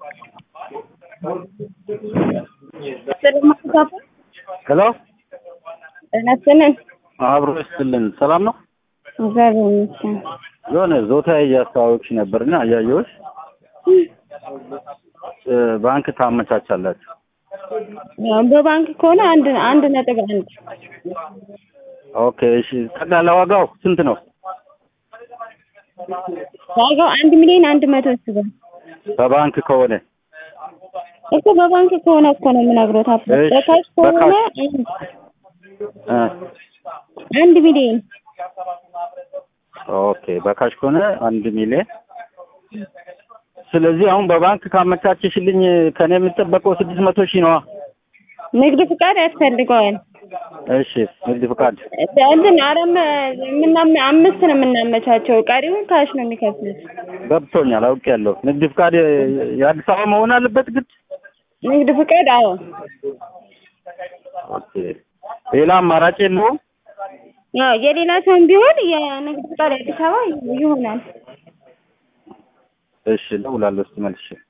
ሄሎ እናስተነን አብሮ ይስጥልን። ሰላም ነው? እግዚአብሔር ይመስገን። የሆነ ዞታ እያስተዋወቅሽ ነበርና አያየሁሽ። ባንክ ታመቻቻላችሁ? በባንክ ከሆነ አንድ ነጥብ አንድ። ኦኬ እሺ። ጠቅላላ ዋጋው ስንት ነው? ዋጋው 1,100,000 በባንክ ከሆነ እኮ በባንክ ከሆነ እኮ ነው የምነግሮት። በካሽ ከሆነ 1 ሚሊዮን። ኦኬ በካሽ ከሆነ 1 ሚሊዮን። ስለዚህ አሁን በባንክ ካመቻችሽልኝ ከኔ የሚጠበቀው 600,000 ነው። ንግድ ፍቃድ ያስፈልገዋል። እሺ ንግድ ፍቃድ እንትን አምስት ነው የምናመቻቸው። ቀሪውን ካሽ ነው የሚከፍሉት። ገብቶኛል፣ አውቄያለሁ። ንግድ ፍቃድ የአዲስ አበባ መሆን አለበት ግድ? ንግድ ፍቃድ አዎ። ኦኬ ሌላ አማራጭ የለውም? ያው የሌላ ሰውም ቢሆን የንግድ ፍቃድ አዲስ አበባ ይሆናል። እሺ እደውላለሁ እስኪ መልሼ